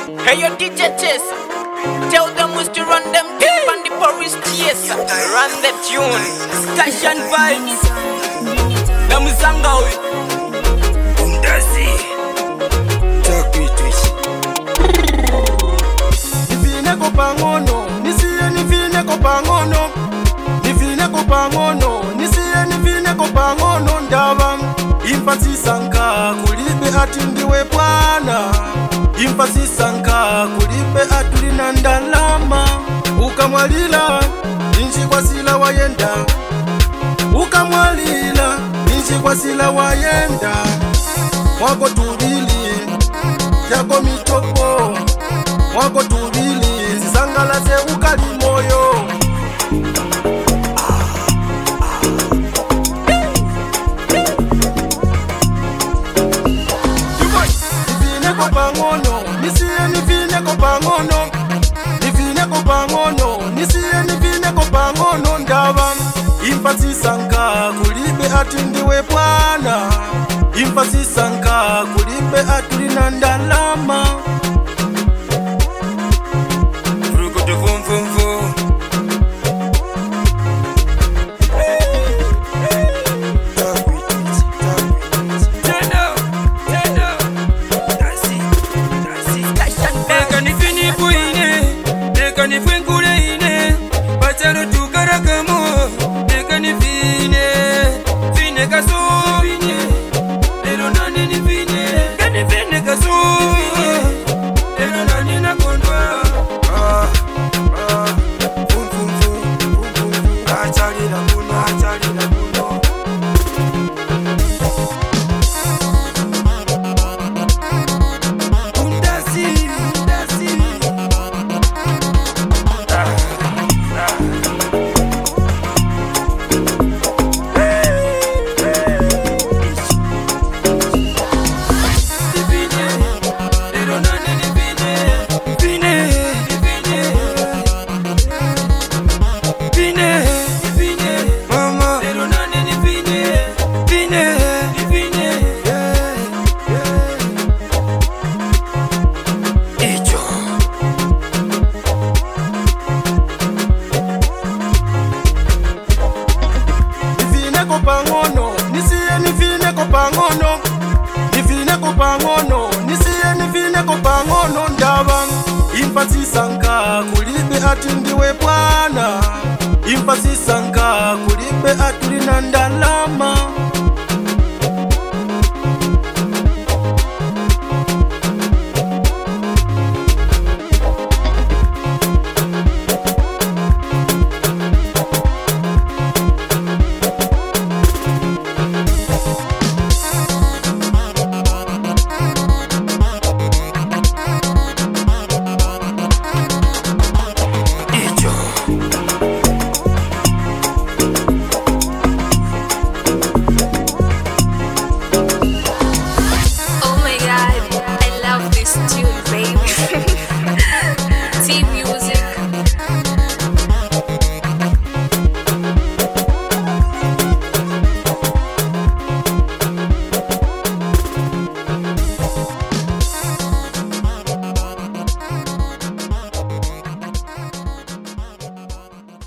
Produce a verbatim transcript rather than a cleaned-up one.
Hey, yo, D J Chess. Tell them who's to run them deep and the Paris chase. Run that tune. Stash and vibes. Them Zangawi. Umdazi. Talk me to it. Nifine kopangono, nisiye nifine kopangono. Nifine kopangono, nisiye nifine kopangono ndaba. Impasi sanka kulibe ati ndiwe bwana. Impasi sanka kulibe atulina ndalama. Ukamwalila inchi kwa sila wayenda. Ukamwalila inchi kwa sila wayenda. Mwako tubili yako mitoko. Mwako tubili zisangala ze ukali moyo. Nifine kopangono, nisiye nifine kopangono. Nifine kopangono, nisiye nifine kopangono ndaba. Impasi sanka kulibe ati ndiwe bwana. Impasi sanka kulibe atulina ndalama. Rukutu vum vum vum. Turn up, turn up. That's it, that's it. Stash and vibes. Eka nifini puine, eka nifwenkule ine. Pacharo tukarakamo, eka nifine. Fine kaso, fine. Lero nani nifine, kani fine kaso. Lero nani nakondwa. Ah, ah. Fum fum fum, fum fum fum. Achali na kuno, achali na kuno. Undasi, undasi. Nifine kopangono, nisiye nifine kopangono. Nifine kopangono, nisiye nifine kopangono ndaba. Impasi sanka kulibe ati ndiwe bwana. Impasi sanka kulibe